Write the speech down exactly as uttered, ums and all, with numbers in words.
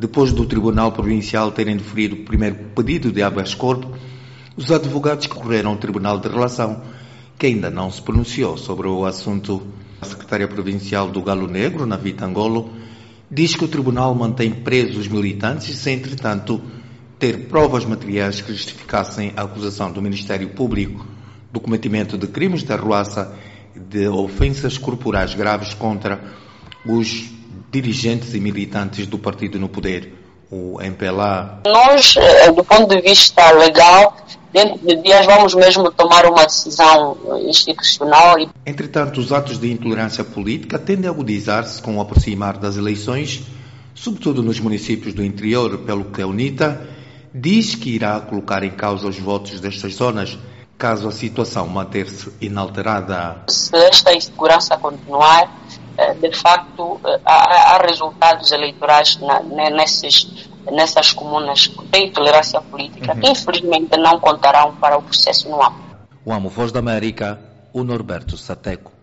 Depois do Tribunal Provincial terem deferido o primeiro pedido de habeas corpus, os advogados que recorreram ao Tribunal de Relação, que ainda não se pronunciou sobre o assunto. A secretária provincial do Galo Negro, Navita Angolo, diz que o Tribunal mantém presos os militantes sem, entretanto, ter provas materiais que justificassem a acusação do Ministério Público do cometimento de crimes de arruaça e de ofensas corporais graves contra os dirigentes e militantes do partido no poder, o M P L A. Nós, do ponto de vista legal, dentro de dias vamos mesmo tomar uma decisão institucional. Entretanto, os atos de intolerância política tendem a agudizar-se com o aproximar das eleições, sobretudo nos municípios do interior, pelo que a UNITA diz que irá colocar em causa os votos destas zonas, caso a situação manter-se inalterada. Se esta insegurança continuar, de facto, há resultados eleitorais nesses, nessas comunas que têm tolerância política, uhum. que infelizmente não contarão para o processo no A M O. O A M O Voz da América, o Norberto Sateco.